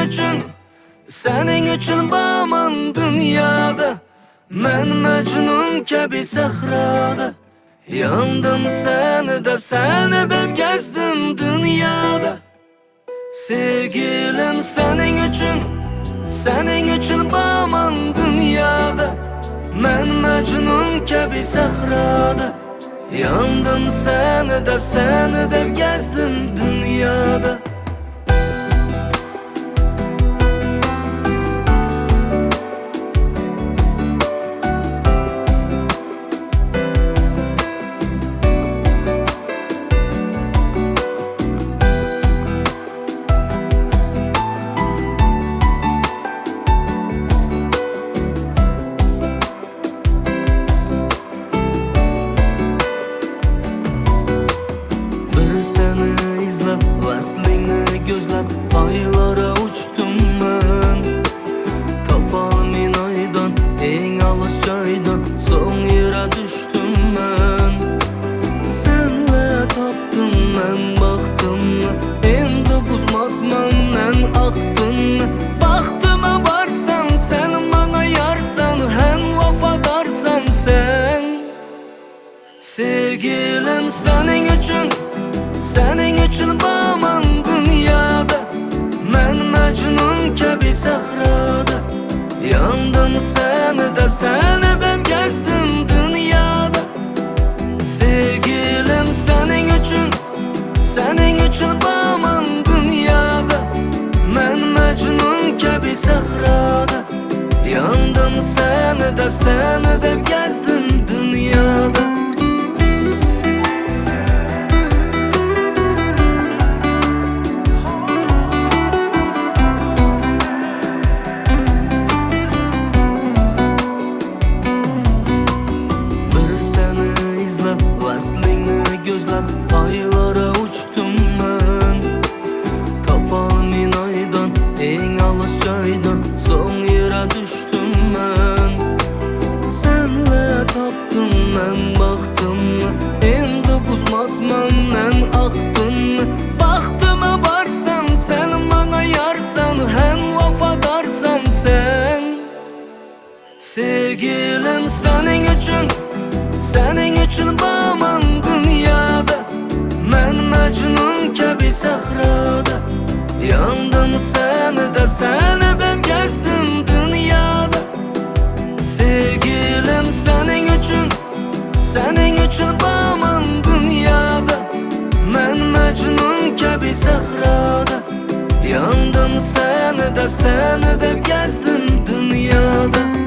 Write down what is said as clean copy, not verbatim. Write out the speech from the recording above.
sening uchun borman dunyoda. Men Majnun kabi sahroda, yondim seni deb gezdim dunyoda. Sevgilim sening uchun borman dunyoda. Men Majnun kabi sahroda, yondim seni deb gezdim dunyoda. Seni izlep, vaslini gözlep, aylara uçtum ben. Tapalmin aydan, en alış çaydan, son yere düştüm ben. Senle taptım ben, baktım endi kusmazman ben aktım. Baktıma varsan, sen bana yarsan, hem vafadarsan sen. Sevgilim sening uchun borman dunyoda. Men Majnun kabi sahroda, yondim seni deb gezdim dunyoda. Sevgilim sening uchun borman dunyoda. Men Majnun kabi sahroda, yondim seni deb gezdim dunyoda. Vaslini gözlep, aylara uçtum ben. Tapalmin aydan, en alış çaydan, son yere düştüm ben. Senle taptım ben, baktım endi kusmazman ben aktım. Baktıma varsan, sen bana yarsan, hem vafadarsan sen. Sevgilim sening uchun borman dunyoda. Men Majnun kabi sahroda, yondim seni deb gezdim dunyoda. Sevgilim sening uchun borman dunyoda. Men Majnun kabi sahroda, yondim seni deb gezdim dunyoda.